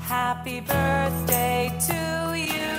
Happy birthday to you.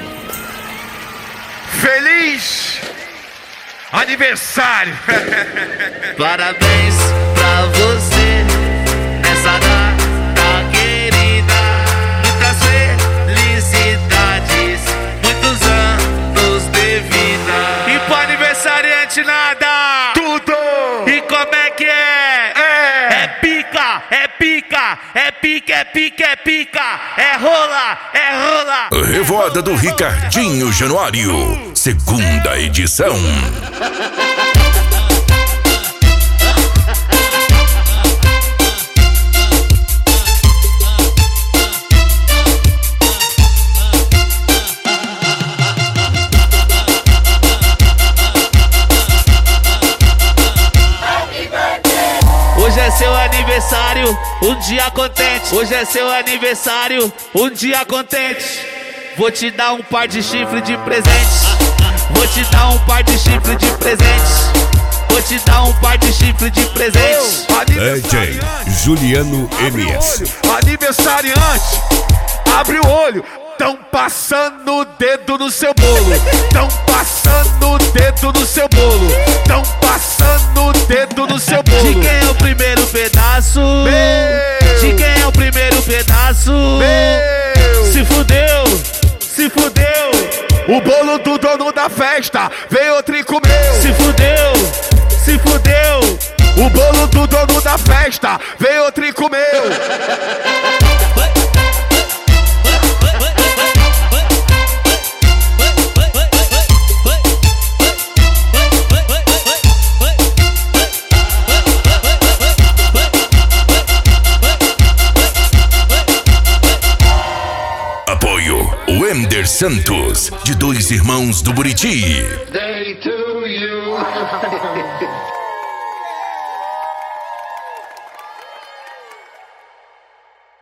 Feliz aniversário! Parabéns pra você nessa data querida. Muitas felicidades, muitos anos de vida. E pro aniversariante nada! Tudo! E como é que é? É pica, é pica, é pica, é pica, é pica. É rola, é rola. Revoada do Ricardinho Januário, segunda edição. Hoje é seu aniversário, um dia contente. Hoje é seu aniversário, um dia contente. Vou te dar um par de chifre de presente. Vou te dar um par de chifre de presente. Vou te dar um par de chifre de presente. DJ Juliano MS. Aniversariante, abre o olho. Tão passando o dedo no seu bolo. Tão passando o dedo no seu bolo. Tão passando o dedo no seu bolo. De quem é o primeiro pedaço? Meu. De quem é o primeiro pedaço? Meu. Se fudeu, se fudeu. O bolo do dono da festa, vem outro e comeu. Se fudeu, se fudeu. O bolo do dono da festa, vem outro e comeu. Apoio Wender Santos, de Dois Irmãos do Buriti. Day to you.